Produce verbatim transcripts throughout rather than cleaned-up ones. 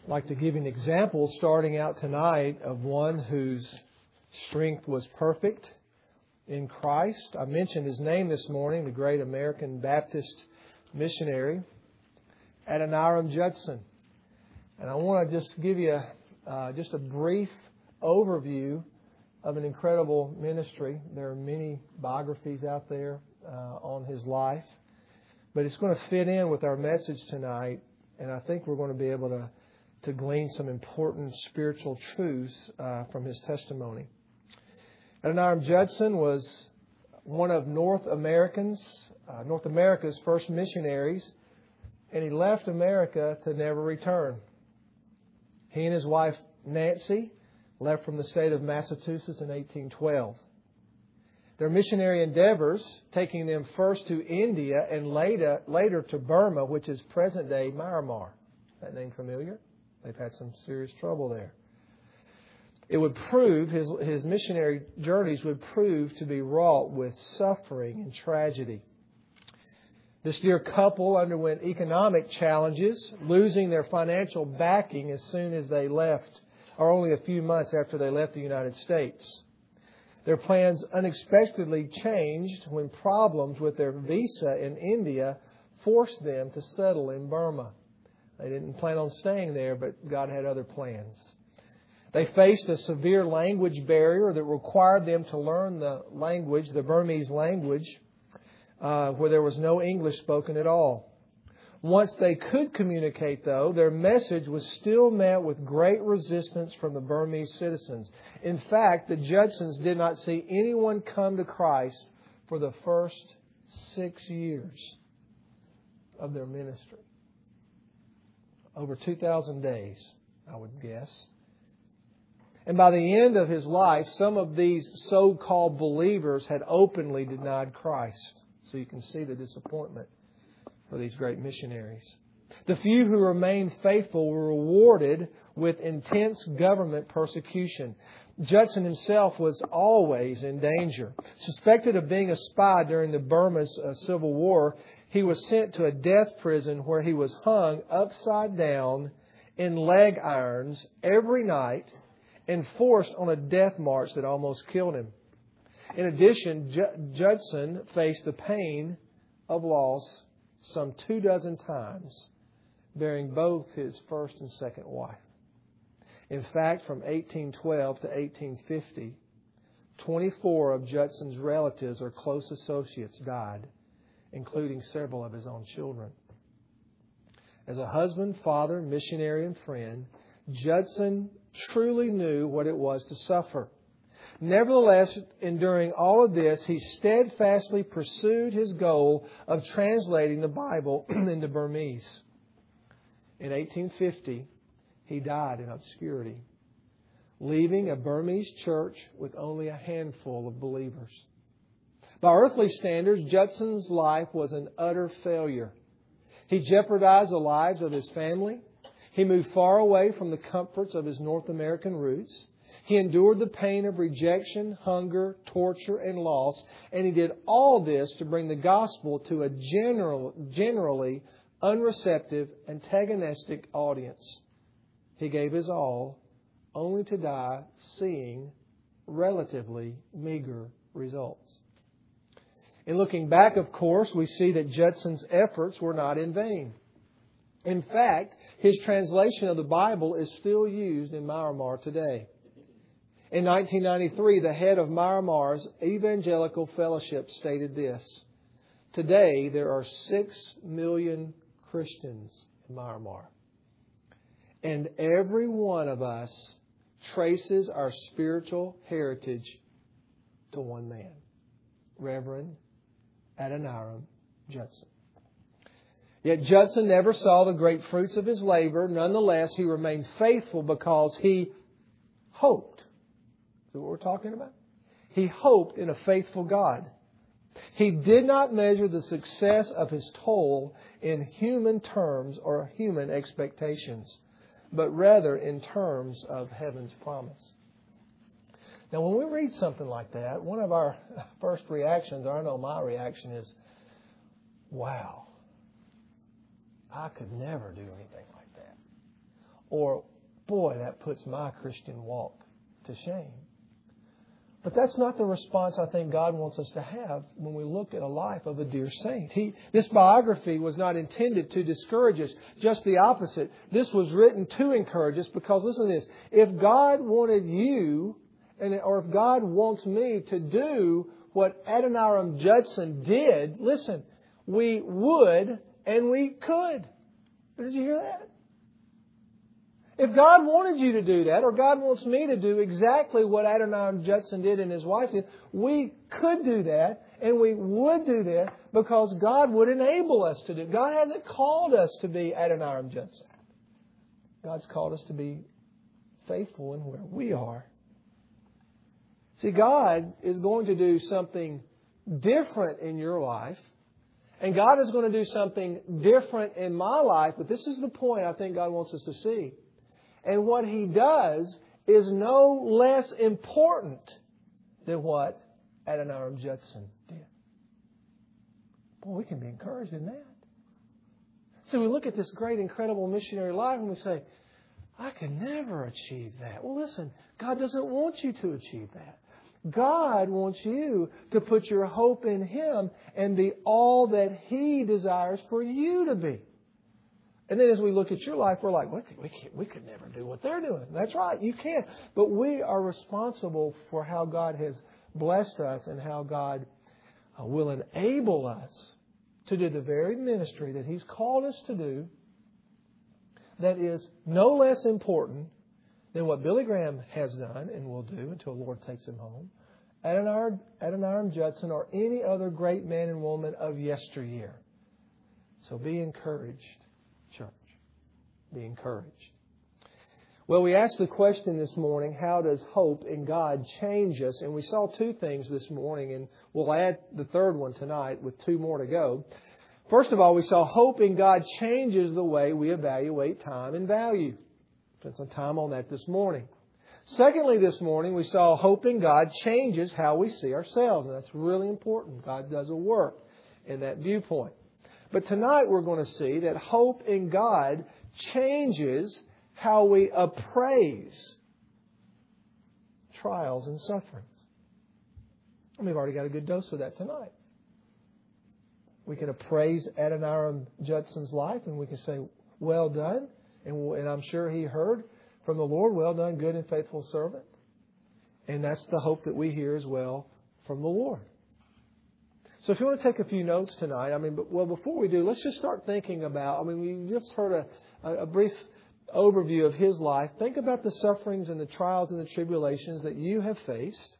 like to give you an example starting out tonight of one whose strength was perfect in Christ. I mentioned his name this morning, the great American Baptist missionary, Adoniram Judson. And I want to just give you uh, just a brief overview of an incredible ministry. There are many biographies out there uh, on his life, but it's going to fit in with our message tonight, and I think we're going to be able to, to glean some important spiritual truths uh, from his testimony. Adoniram Judson was one of North Americans, uh, North America's first missionaries, and he left America to never return. He and his wife Nancy left from the state of Massachusetts in eighteen twelve. Their missionary endeavors, taking them first to India and later later to Burma, which is present-day Myanmar. That name familiar? They've had some serious trouble there. It would prove, his, his missionary journeys would prove to be wrought with suffering and tragedy. This dear couple underwent economic challenges, losing their financial backing as soon as they left, or only a few months after they left the United States. Their plans unexpectedly changed when problems with their visa in India forced them to settle in Burma. They didn't plan on staying there, but God had other plans. They faced a severe language barrier that required them to learn the language, the Burmese language, uh, where there was no English spoken at all. Once they could communicate, though, their message was still met with great resistance from the Burmese citizens. In fact, the Judsons did not see anyone come to Christ for the first six years of their ministry. Over two thousand days, I would guess. And by the end of his life, some of these so-called believers had openly denied Christ. So you can see the disappointment for these great missionaries. The few who remained faithful were rewarded with intense government persecution. Judson himself was always in danger. Suspected of being a spy during the Burma's uh, civil war, he was sent to a death prison where he was hung upside down in leg irons every night and forced on a death march that almost killed him. In addition, J- Judson faced the pain of loss some two dozen times, bearing both his first and second wife. In fact, from eighteen twelve to eighteen fifty, twenty-four of Judson's relatives or close associates died, including several of his own children. As a husband, father, missionary, and friend, Judson truly knew what it was to suffer. Nevertheless, enduring all of this, he steadfastly pursued his goal of translating the Bible into Burmese. In eighteen fifty, he died in obscurity, leaving a Burmese church with only a handful of believers. By earthly standards, Judson's life was an utter failure. He jeopardized the lives of his family. He moved far away from the comforts of his North American roots. He endured the pain of rejection, hunger, torture, and loss. And he did all this to bring the gospel to a general, generally unreceptive, antagonistic audience. He gave his all, only to die seeing relatively meager results. In looking back, of course, we see that Judson's efforts were not in vain. In fact, his translation of the Bible is still used in Myanmar today. In nineteen ninety-three, the head of Myanmar's Evangelical Fellowship stated this: "Today, there are six million Christians in Myanmar. And every one of us traces our spiritual heritage to one man, Reverend Adoniram Judson." Yet Judson never saw the great fruits of his labor. Nonetheless, he remained faithful because he hoped. Is that what we're talking about? He hoped in a faithful God. He did not measure the success of his toil in human terms or human expectations, but rather in terms of heaven's promise. Now, when we read something like that, one of our first reactions, or I know my reaction is, wow, I could never do anything like that. Or, boy, that puts my Christian walk to shame. But that's not the response I think God wants us to have when we look at a life of a dear saint. He, this biography was not intended to discourage us. Just the opposite. This was written to encourage us because, listen to this, if God wanted you, and or if God wants me to do what Adoniram Judson did, listen, we would and we could. Did you hear that? If God wanted you to do that, or God wants me to do exactly what Adoniram Judson did and his wife did, we could do that and we would do that because God would enable us to do it. God hasn't called us to be Adoniram Judson. God's called us to be faithful in where we are. See, God is going to do something different in your life. And God is going to do something different in my life. But this is the point I think God wants us to see. And what He does is no less important than what Adoniram Judson did. Boy, we can be encouraged in that. So we look at this great, incredible missionary life and we say, I could never achieve that. Well, listen, God doesn't want you to achieve that. God wants you to put your hope in Him and be all that He desires for you to be. And then as we look at your life, we're like, we, we, can't, we could never do what they're doing. That's right, you can't. But we are responsible for how God has blessed us and how God will enable us to do the very ministry that He's called us to do that is no less important than what Billy Graham has done and will do until the Lord takes him home, Adoniram, Adoniram Judson, or any other great man and woman of yesteryear. So be encouraged, church. Be encouraged. Well, we asked the question this morning, how does hope in God change us? And we saw two things this morning, and we'll add the third one tonight with two more to go. First of all, we saw hope in God changes the way we evaluate time and value. Spent some time on that this morning. Secondly, this morning, we saw hope in God changes how we see ourselves. And that's really important. God does a work in that viewpoint. But tonight we're going to see that hope in God changes how we appraise trials and sufferings. And we've already got a good dose of that tonight. We can appraise Adoniram Judson's life and we can say, well done. And, and I'm sure he heard from the Lord, well done, good and faithful servant. And that's the hope that we hear as well from the Lord. So if you want to take a few notes tonight, I mean, but, well, before we do, let's just start thinking about, I mean, we just heard a, a brief overview of his life. Think about the sufferings and the trials and the tribulations that you have faced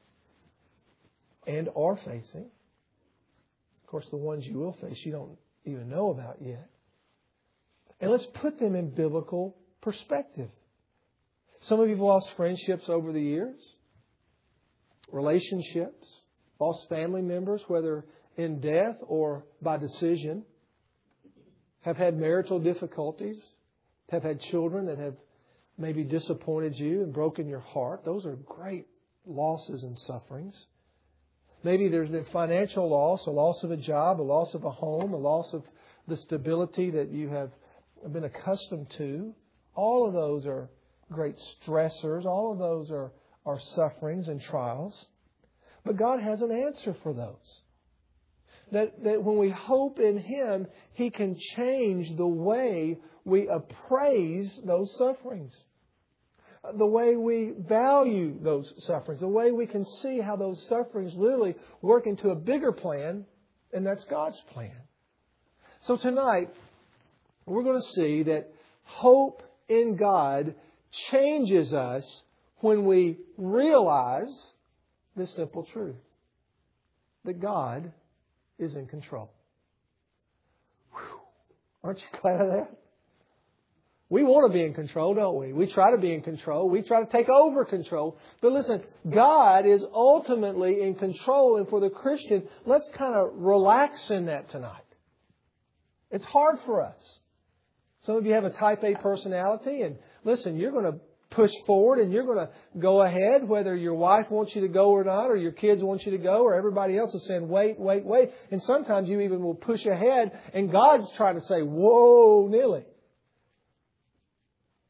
and are facing. Of course, the ones you will face, you don't even know about yet. And let's put them in biblical perspective. Some of you have lost friendships over the years, relationships, lost family members, whether in death or by decision, have had marital difficulties, have had children that have maybe disappointed you and broken your heart. Those are great losses and sufferings. Maybe there's been financial loss, a loss of a job, a loss of a home, a loss of the stability that you have been accustomed to. All of those are great stressors. All of those are, are sufferings and trials. But God has an answer for those. That, that when we hope in Him, He can change the way we appraise those sufferings. The way we value those sufferings. The way we can see how those sufferings literally work into a bigger plan, and that's God's plan. So tonight, we're going to see that hope in God changes us when we realize this simple truth. That God is in control. Whew. Aren't you glad of that? We want to be in control, don't we? We try to be in control. We try to take over control. But listen, God is ultimately in control. And for the Christian, let's kind of relax in that tonight. It's hard for us. Some of you have a type A personality. And listen, you're going to push forward and you're going to go ahead whether your wife wants you to go or not, or your kids want you to go, or everybody else is saying, wait, wait, wait. And sometimes you even will push ahead and God's trying to say, whoa, Neely.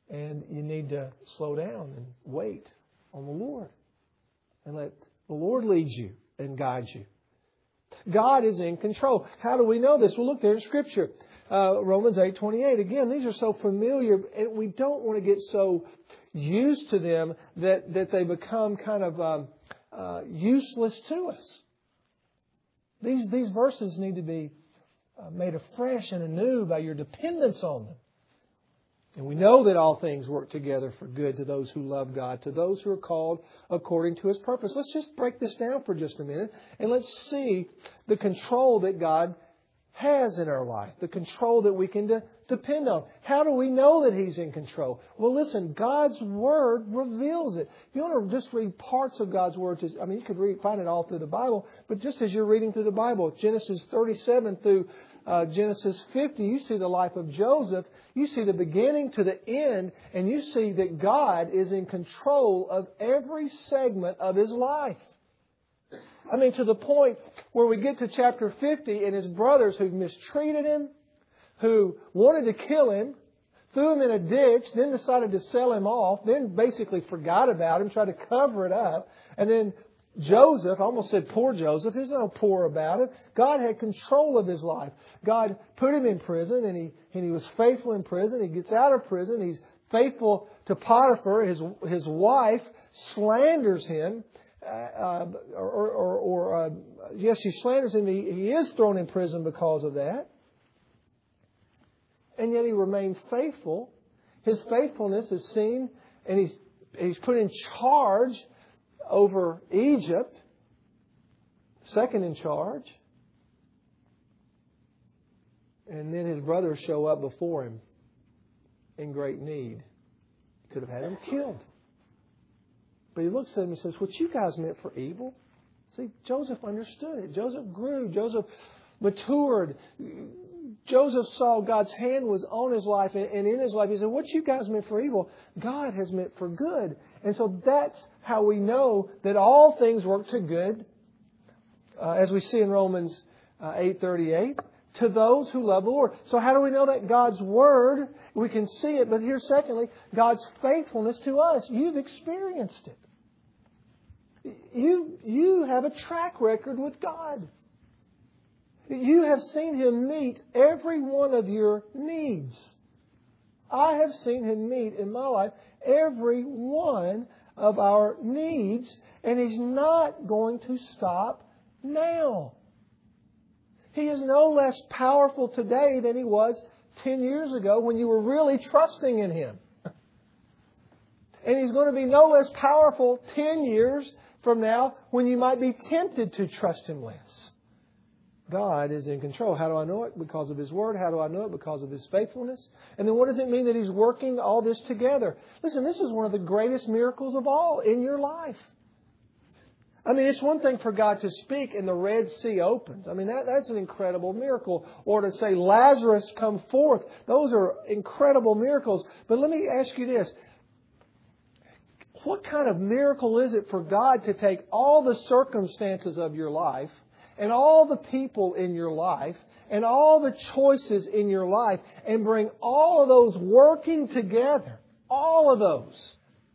you need to slow down and wait on the Lord and let the Lord lead you and guide you. God is in control. How do we know this? Well, look there in Scripture. Uh, Romans eight twenty-eight. Again, these are so familiar, and we don't want to get so used to them that, that they become kind of um, uh, useless to us. These, these verses need to be uh, made afresh and anew by your dependence on them. And we know that all things work together for good to those who love God, to those who are called according to His purpose. Let's just break this down for just a minute and let's see the control that God has in our life, the control that we can de- depend on. How do we know that He's in control? Well, listen, God's Word reveals it. If you want to just read parts of God's Word, I mean, you could read, find it all through the Bible, but just as you're reading through the Bible, Genesis thirty-seven through uh, Genesis fifty, you see the life of Joseph. You see the beginning to the end, and you see that God is in control of every segment of his life. I mean, to the point where we get to chapter fifty and his brothers who mistreated him, who wanted to kill him, threw him in a ditch, then decided to sell him off, then basically forgot about him, tried to cover it up. And then Joseph, I almost said poor Joseph, there's no poor about it. God had control of his life. God put him in prison and he, and he was faithful in prison. He gets out of prison. He's faithful to Potiphar. His, his wife slanders him. Uh, or, or, or uh, yes, she slanders him. He, he is thrown in prison because of that. And yet he remained faithful. His faithfulness is seen, and he's, he's put in charge over Egypt, second in charge. And then his brothers show up before him in great need. Could have had him killed. But he looks at them and says, what you guys meant for evil? See, Joseph understood it. Joseph grew. Joseph matured. Joseph saw God's hand was on his life and in his life. He said, what you guys meant for evil, God has meant for good. And so that's how we know that all things work to good, uh, as we see in Romans uh, eight thirty-eight, to those who love the Lord. So how do we know that? God's Word, we can see it. But here, secondly, God's faithfulness to us. You've experienced it. You, you have a track record with God. You have seen Him meet every one of your needs. I have seen Him meet in my life every one of our needs, and He's not going to stop now. He is no less powerful today than He was ten years ago when you were really trusting in Him. And He's going to be no less powerful ten years from now when you might be tempted to trust Him less. God is in control. How do I know it? Because of His Word. How do I know it? Because of His faithfulness. And then what does it mean that He's working all this together? Listen, this is one of the greatest miracles of all in your life. I mean, it's one thing for God to speak and the Red Sea opens. I mean, that, that's an incredible miracle. Or to say, Lazarus, come forth. Those are incredible miracles. But let me ask you this. What kind of miracle is it for God to take all the circumstances of your life and all the people in your life and all the choices in your life and bring all of those working together, all of those,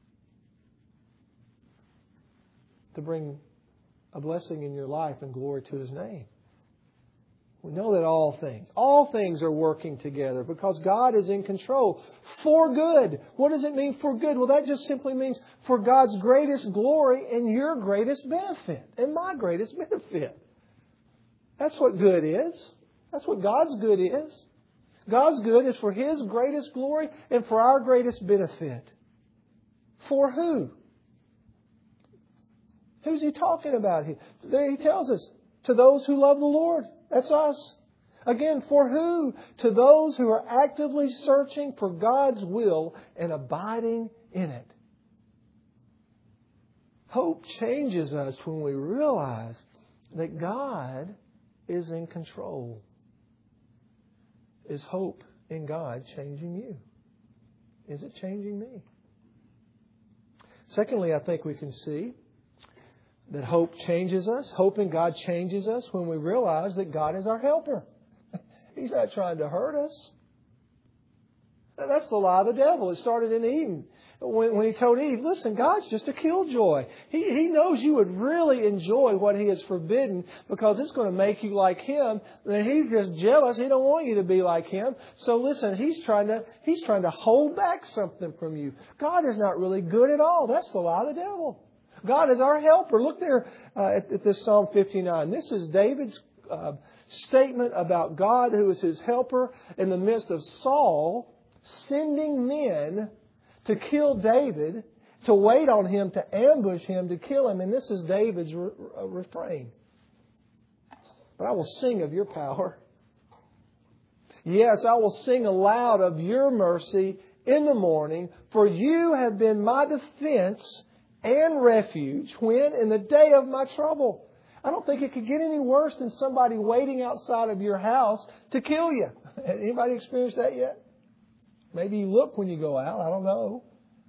to bring a blessing in your life and glory to His name? We know that all things, all things are working together because God is in control for good. What does it mean for good? Well, that just simply means for God's greatest glory and your greatest benefit and my greatest benefit. That's what good is. That's what God's good is. God's good is for His greatest glory and for our greatest benefit. For who? Who's He talking about here? There He tells us, to those who love the Lord. That's us. Again, for who? To those who are actively searching for God's will and abiding in it. Hope changes us when we realize that God is in control. Is hope in God changing you? Is it changing me? Secondly, I think we can see that hope changes us. Hope in God changes us when we realize that God is our helper. He's not trying to hurt us. That's the lie of the devil. It started in Eden. When, when he told Eve, listen, God's just a killjoy. He, he knows you would really enjoy what He has forbidden because it's going to make you like Him. And He's just jealous. He don't want you to be like Him. So listen, He's trying to, He's trying to hold back something from you. God is not really good at all. That's the lie of the devil. God is our helper. Look there uh, at, at this Psalm fifty-nine. This is David's uh, statement about God who is his helper in the midst of Saul sending men to kill David, to wait on him, to ambush him, to kill him. And this is David's re- refrain. But I will sing of your power. Yes, I will sing aloud of your mercy in the morning, for you have been my defense and refuge when in the day of my trouble. I don't think it could get any worse than somebody waiting outside of your house to kill you. Anybody experienced that yet? Maybe you look when you go out. I don't know.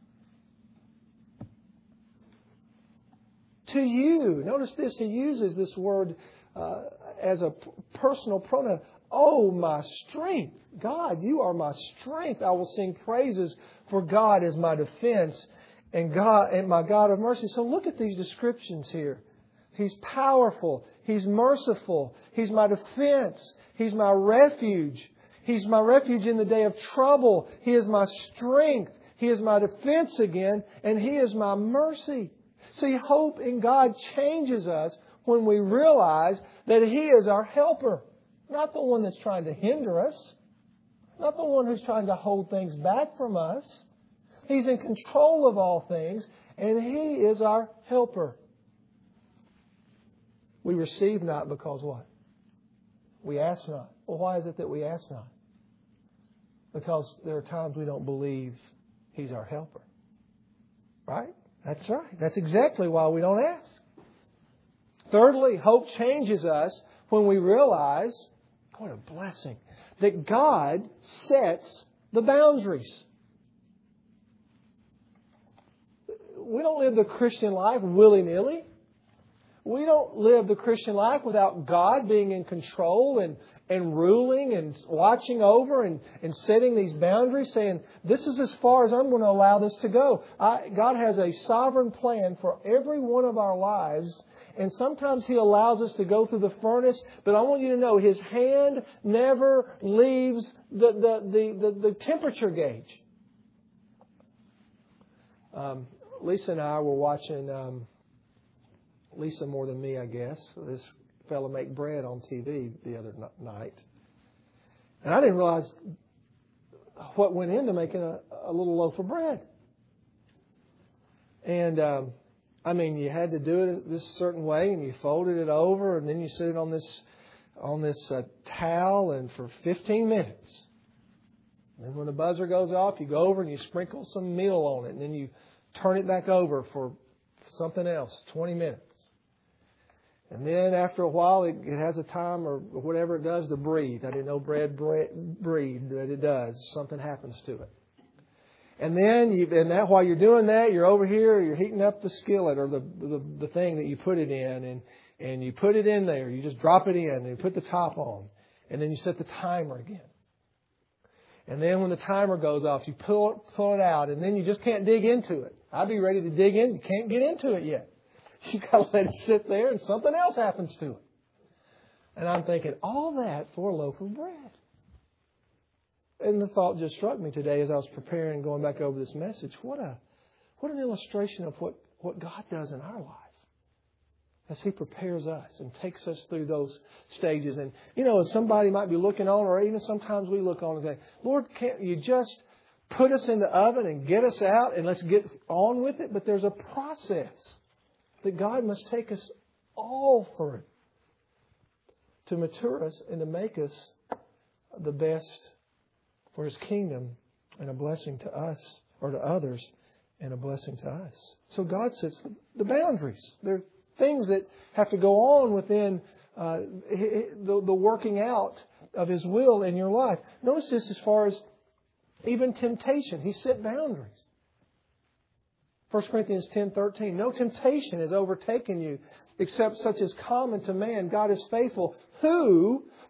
To you. Notice this. He uses this word uh, as a personal pronoun. Oh, my strength. God, you are my strength. I will sing praises, for God is my defense and God and my God of mercy. So look at these descriptions here. He's powerful. He's merciful. He's my defense. He's my refuge. He's my refuge in the day of trouble. He is my strength. He is my defense again. And He is my mercy. See, hope in God changes us when we realize that He is our helper. Not the one that's trying to hinder us. Not the one who's trying to hold things back from us. He's in control of all things. And He is our helper. We receive not because what? We ask not. Well, why is it that we ask not? Because there are times we don't believe He's our helper. Right? That's right. That's exactly why we don't ask. Thirdly, hope changes us when we realize, what a blessing, that God sets the boundaries. We don't live the Christian life willy-nilly. We don't live the Christian life without God being in control and, and ruling and watching over and, and setting these boundaries, saying, this is as far as I'm going to allow this to go. I, God has a sovereign plan for every one of our lives. And sometimes He allows us to go through the furnace. But I want you to know His hand never leaves the, the, the, the, the temperature gauge. Um, Lisa and I were watching... Um, Lisa more than me, I guess. This fellow make bread on T V the other night. And I didn't realize what went into making a, a little loaf of bread. And, um, I mean, you had to do it this certain way, and you folded it over, and then you sit it on this on this uh, towel and for fifteen minutes. And when the buzzer goes off, you go over and you sprinkle some meal on it, and then you turn it back over for something else, twenty minutes. And then after a while, it, it has a time or whatever it does to breathe. I didn't know bread breathed, but it does. Something happens to it. And then, you, and that while you're doing that, you're over here, you're heating up the skillet or the, the the thing that you put it in, and and you put it in there. You just drop it in, and you put the top on, and then you set the timer again. And then when the timer goes off, you pull it, pull it out, and then you just can't dig into it. I'd be ready to dig in. You can't get into it yet. You got to let it sit there, and something else happens to it. And I'm thinking, all that for a loaf of bread. And the thought just struck me today as I was preparing and going back over this message. What a what an illustration of what, what God does in our life as He prepares us and takes us through those stages. And, you know, as somebody might be looking on, or even sometimes we look on and say, Lord, can't you just put us in the oven and get us out and let's get on with it? But there's a process that God must take us all through to mature us and to make us the best for His kingdom and a blessing to us or to others and a blessing to us. So God sets the boundaries. There are things that have to go on within uh, the, the working out of His will in your life. Notice this as far as even temptation. He set boundaries. First Corinthians ten thirteen. No temptation has overtaken you except such as common to man. God is faithful, who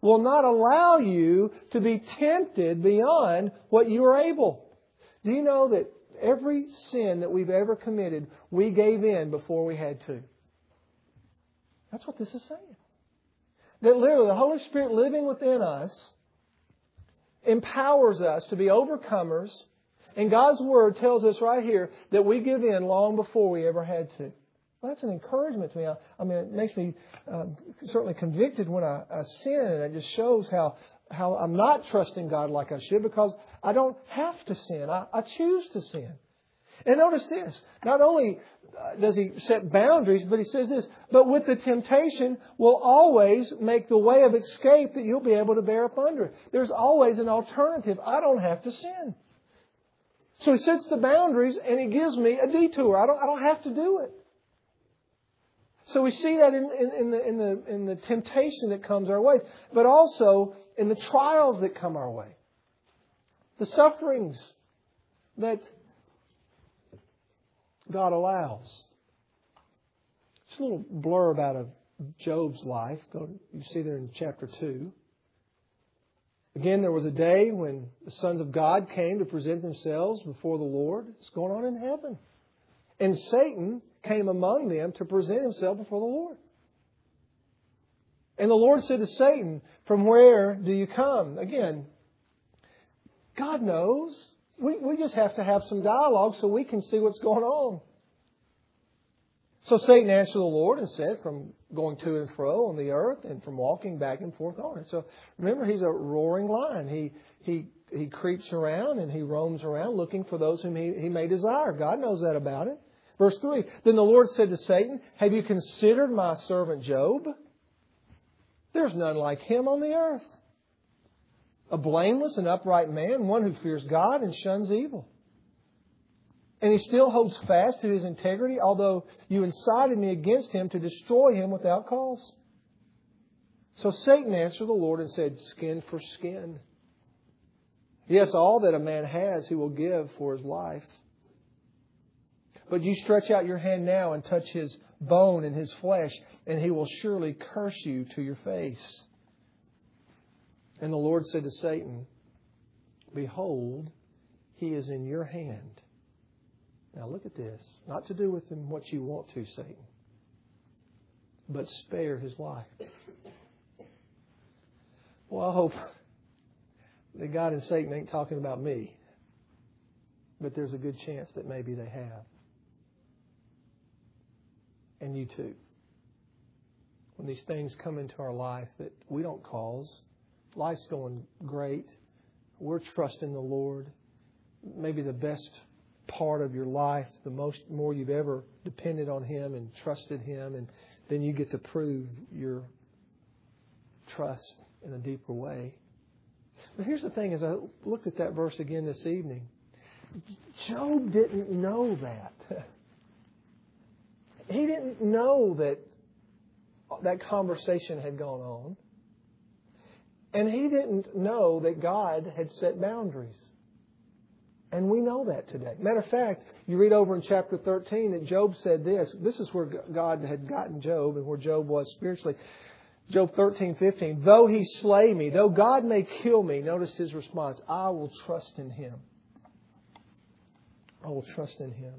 will not allow you to be tempted beyond what you are able. Do you know that every sin that we've ever committed, we gave in before we had to? That's what this is saying. That literally the Holy Spirit living within us empowers us to be overcomers. And God's Word tells us right here that we give in long before we ever had to. Well, that's an encouragement to me. I, I mean, it makes me um, certainly convicted when I, I sin. And it just shows how, how I'm not trusting God like I should, because I don't have to sin. I, I choose to sin. And notice this. Not only does He set boundaries, but He says this, but with the temptation will always make the way of escape that you'll be able to bear up under it. There's always an alternative. I don't have to sin. So He sets the boundaries and He gives me a detour. I don't, I don't have to do it. So we see that in, in, in, the, in, the, in the temptation that comes our way, but also in the trials that come our way. The sufferings that God allows. Just a little blurb out of Job's life. Go, you see there in chapter two. Again, there was a day when the sons of God came to present themselves before the Lord. It's going on in heaven. And Satan came among them to present himself before the Lord. And the Lord said to Satan, "From where do you come?" Again, God knows. We, we just have to have some dialogue so we can see what's going on. So Satan answered the Lord and said, "From going to and fro on the earth and from walking back and forth on it." So remember, he's a roaring lion. He he he creeps around and he roams around looking for those whom he, he may desire. God knows that about it. Verse three, then the Lord said to Satan, "Have you considered my servant Job? There's none like him on the earth. A blameless and upright man, one who fears God and shuns evil. And he still holds fast to his integrity, although you incited me against him to destroy him without cause." So Satan answered the Lord and said, "Skin for skin. Yes, all that a man has he will give for his life. But you stretch out your hand now and touch his bone and his flesh, and he will surely curse you to your face." And the Lord said to Satan, "Behold, he is in your hand." Now look at this. Not to do with him what you want to, Satan, but spare his life. Well, I hope that God and Satan ain't talking about me, but there's a good chance that maybe they have. And you too. When these things come into our life that we don't cause, life's going great, we're trusting the Lord, maybe the best part of your life, the most more you've ever depended on Him and trusted Him, and then you get to prove your trust in a deeper way. But here's the thing, as I looked at that verse again this evening, Job didn't know that. He didn't know that that conversation had gone on. And he didn't know that God had set boundaries. And we know that today. Matter of fact, you read over in chapter thirteen that Job said this. This is where God had gotten Job and where Job was spiritually. Job thirteen fifteen. "Though he slay me, though God may kill me," notice his response, "I will trust in Him." I will trust in Him.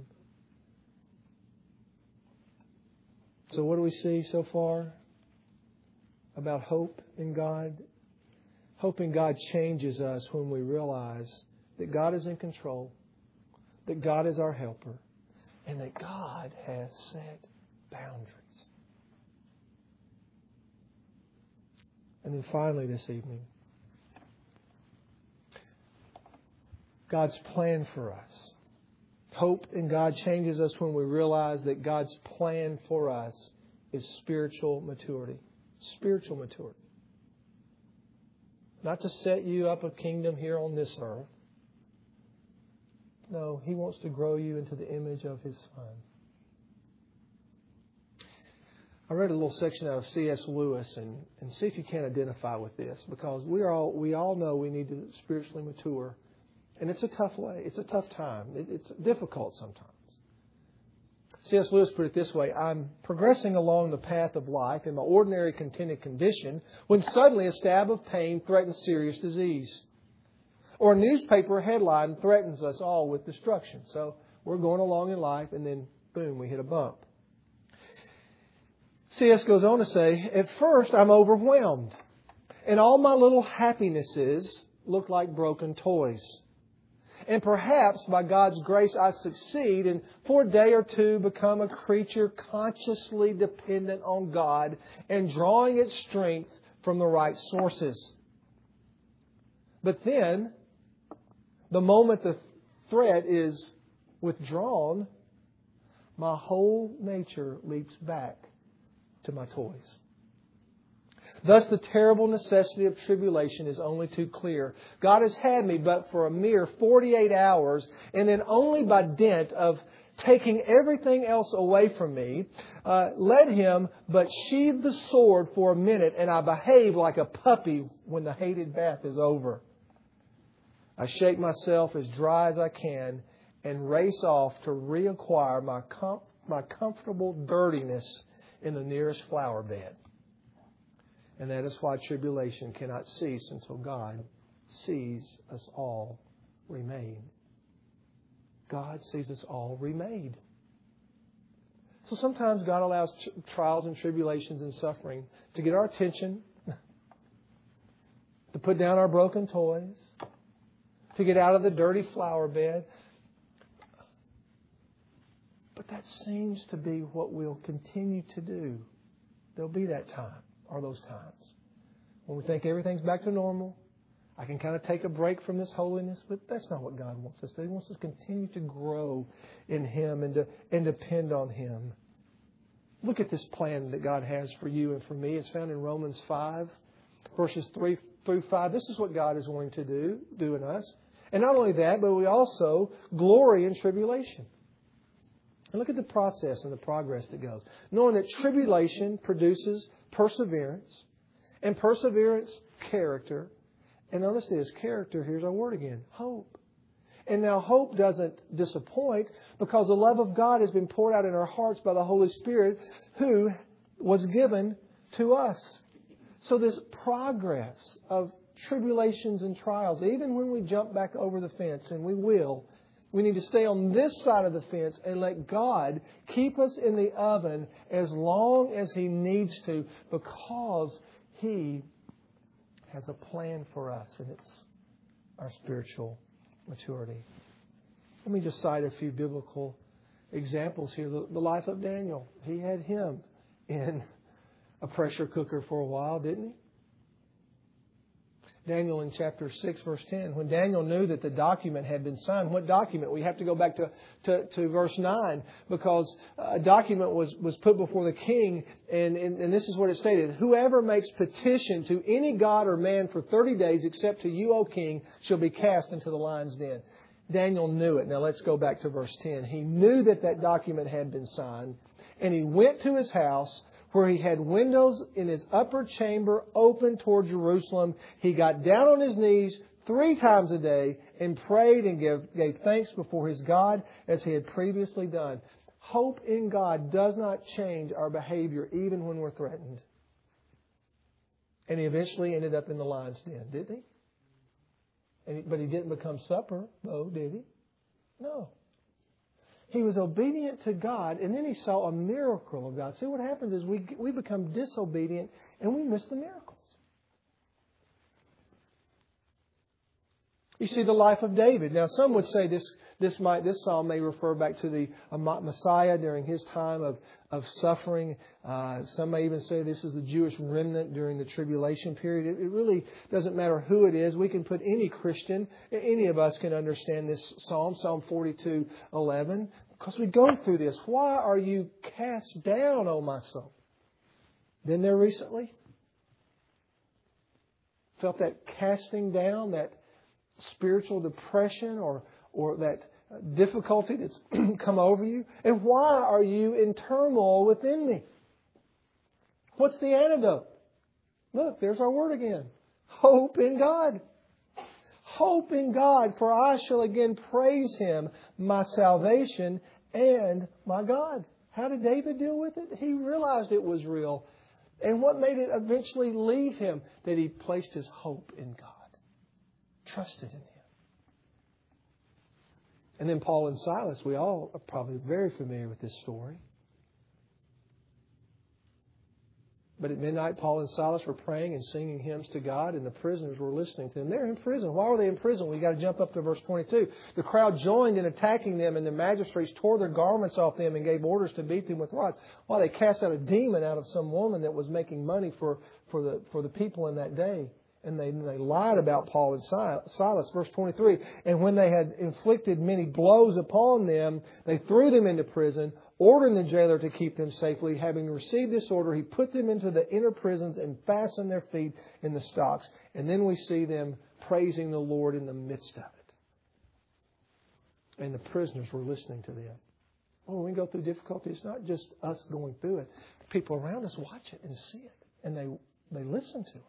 So what do we see so far about hope in God? Hope in God changes us when we realize that God is in control, that God is our helper, and that God has set boundaries. And then finally this evening, God's plan for us. Hope in God changes us when we realize that God's plan for us is spiritual maturity. Spiritual maturity. Not to set you up a kingdom here on this earth. No, He wants to grow you into the image of His Son. I read a little section out of C S Lewis, and, and see if you can identify with this, because we are all we all know we need to spiritually mature, and it's a tough way. It's a tough time. It, it's difficult sometimes. C S Lewis put it this way: I'm progressing along the path of life in my ordinary contented condition when suddenly a stab of pain threatens serious disease. Or a newspaper headline threatens us all with destruction. So we're going along in life and then, boom, we hit a bump. C S goes on to say, at first I'm overwhelmed. And all my little happinesses look like broken toys. And perhaps by God's grace I succeed and for a day or two become a creature consciously dependent on God and drawing its strength from the right sources. But then, the moment the threat is withdrawn, my whole nature leaps back to my toys. Thus the terrible necessity of tribulation is only too clear. God has had me but for a mere forty-eight hours, and then only by dint of taking everything else away from me, uh, let Him but sheathe the sword for a minute, and I behave like a puppy when the hated bath is over. I shake myself as dry as I can and race off to reacquire my com- my comfortable dirtiness in the nearest flower bed. And that is why tribulation cannot cease until God sees us all remade. God sees us all remade. So sometimes God allows t- trials and tribulations and suffering to get our attention, to put down our broken toys, to get out of the dirty flower bed. But that seems to be what we'll continue to do. There'll be that time, or those times, when we think everything's back to normal. I can kind of take a break from this holiness, but that's not what God wants us to do. He wants us to continue to grow in Him and to and depend on Him. Look at this plan that God has for you and for me. It's found in Romans five, verses three through five. This is what God is wanting to do, do in us. And not only that, but we also glory in tribulation. And look at the process and the progress that goes. Knowing that tribulation produces perseverance, and perseverance, character. And notice this, character, here's our word again, hope. And now hope doesn't disappoint because the love of God has been poured out in our hearts by the Holy Spirit who was given to us. So this progress of tribulations and trials, even when we jump back over the fence, and we will, we need to stay on this side of the fence and let God keep us in the oven as long as He needs to, because He has a plan for us, and it's our spiritual maturity. Let me just cite a few biblical examples here. The, the life of Daniel. He had him in a pressure cooker for a while, didn't he? Daniel in chapter six, verse ten. When Daniel knew that the document had been signed. What document? We have to go back to, to, to verse nine, because a document was, was put before the king, and, and, and this is what it stated. Whoever makes petition to any god or man for thirty days except to you, O king, shall be cast into the lion's den. Daniel knew it. Now let's go back to verse ten. He knew that that document had been signed, and he went to his house, where he had windows in his upper chamber open toward Jerusalem. He got down on his knees three times a day and prayed and gave, gave thanks before his God as he had previously done. Hope in God does not change our behavior even when we're threatened. And he eventually ended up in the lion's den, didn't he? And he but he didn't become supper, though, did he? No. He was obedient to God, and then he saw a miracle of God. See, what happens is we we become disobedient and we miss the miracles. You see the life of David. Now, some would say this this might this psalm may refer back to the uh, Messiah during his time of of suffering. Uh, some may even say this is the Jewish remnant during the tribulation period. It, it really doesn't matter who it is. We can put any Christian, any of us can understand this psalm, Psalm forty-two eleven. Because we go through this. Why are you cast down, O my soul? Been there recently? Felt that casting down, that spiritual depression or, or that difficulty that's come over you? And why are you in turmoil within me? What's the antidote? Look, there's our word again. Hope in God. Hope in God, for I shall again praise Him, my salvation and my God. How did David deal with it? He realized it was real. And what made it eventually leave him? That he placed his hope in God. Trusted in Him. And then Paul and Silas, we all are probably very familiar with this story. But at midnight, Paul and Silas were praying and singing hymns to God, and the prisoners were listening to them. They're in prison. Why were they in prison? We've got to jump up to verse twenty-two. The crowd joined in attacking them, and the magistrates tore their garments off them and gave orders to beat them with rods. While they cast out a demon out of some woman that was making money for, for, the, for the people in that day. And they, they lied about Paul and Silas. Verse twenty-three, and when they had inflicted many blows upon them, they threw them into prison, ordering the jailer to keep them safely. Having received this order, he put them into the inner prisons and fastened their feet in the stocks. And then we see them praising the Lord in the midst of it. And the prisoners were listening to them. Oh, when we go through difficulty, it's not just us going through it. People around us watch it and see it. And they, they listen to us.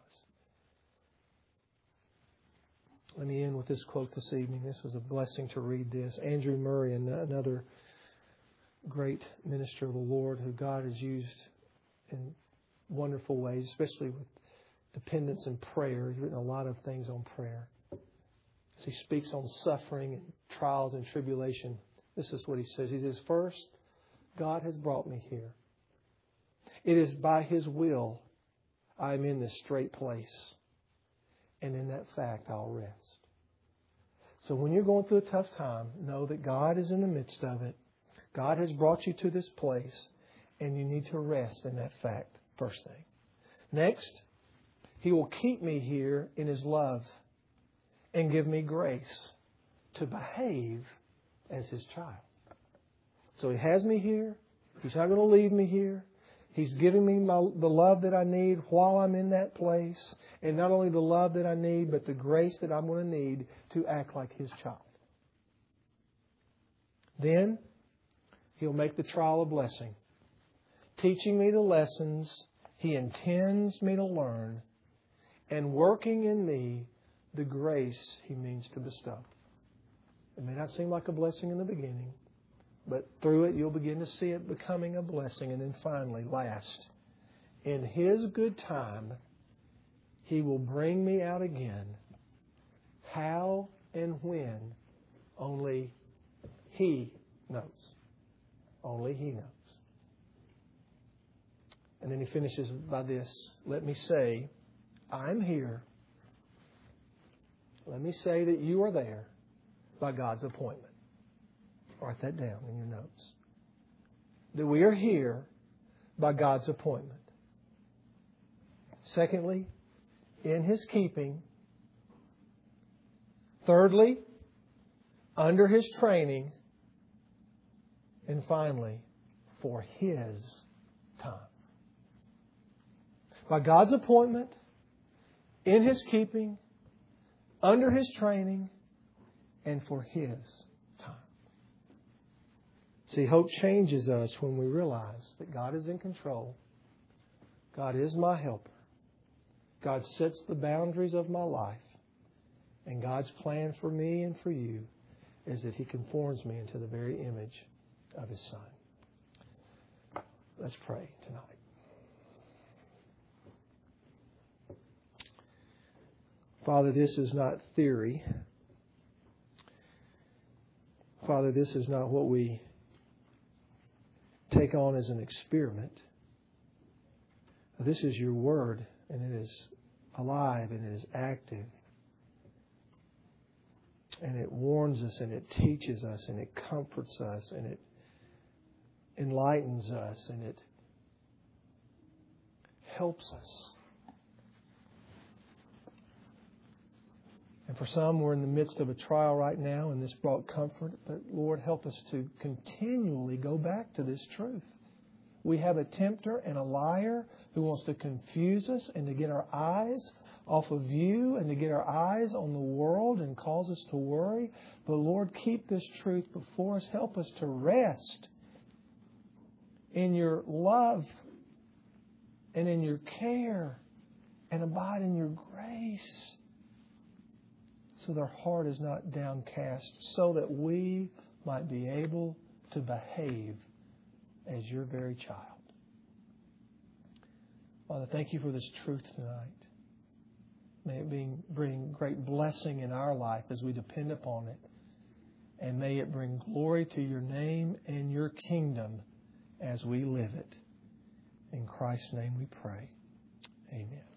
Let me end with this quote this evening. This was a blessing to read this. Andrew Murray, another great minister of the Lord who God has used in wonderful ways, especially with dependence and prayer. He's written a lot of things on prayer. As he speaks on suffering and trials and tribulation, this is what he says. He says, first, God has brought me here. It is by His will I am in this straight place. And in that fact, I'll rest. So when you're going through a tough time, know that God is in the midst of it. God has brought you to this place, and you need to rest in that fact, first thing. Next, He will keep me here in His love and give me grace to behave as His child. So He has me here. He's not going to leave me here. He's giving me my, the love that I need while I'm in that place. And not only the love that I need, but the grace that I'm going to need to act like His child. Then He'll make the trial a blessing, teaching me the lessons He intends me to learn and working in me the grace He means to bestow. It may not seem like a blessing in the beginning, but through it you'll begin to see it becoming a blessing. And then finally, last, in His good time, He will bring me out again. How and when, only He knows. Only He knows. And then he finishes by this. Let me say, I'm here. Let me say that you are there by God's appointment. Write that down in your notes. That we are here by God's appointment. Secondly, in His keeping. Thirdly, under His training. And finally, for His time. By God's appointment, in His keeping, under His training, and for His time. See, hope changes us when we realize that God is in control. God is my helper. God sets the boundaries of my life. And God's plan for me and for you is that He conforms me into the very image of His Son. Let's pray tonight. Father, this is not theory. Father, this is not what we take on as an experiment. This is your Word, and it is alive, and it is active. And it warns us, and it teaches us, and it comforts us, and it enlightens us, and it helps us. And for some, we're in the midst of a trial right now, and this brought comfort. But Lord, help us to continually go back to this truth. We have a tempter and a liar who wants to confuse us and to get our eyes off of you and to get our eyes on the world and cause us to worry. But Lord, keep this truth before us. Help us to rest in your love and in your care and abide in your grace, so their heart is not downcast, so that we might be able to behave as your very child. Father, thank you for this truth tonight. May it bring, bring great blessing in our life as we depend upon it. And may it bring glory to your name and your kingdom as we live it. In Christ's name we pray. Amen.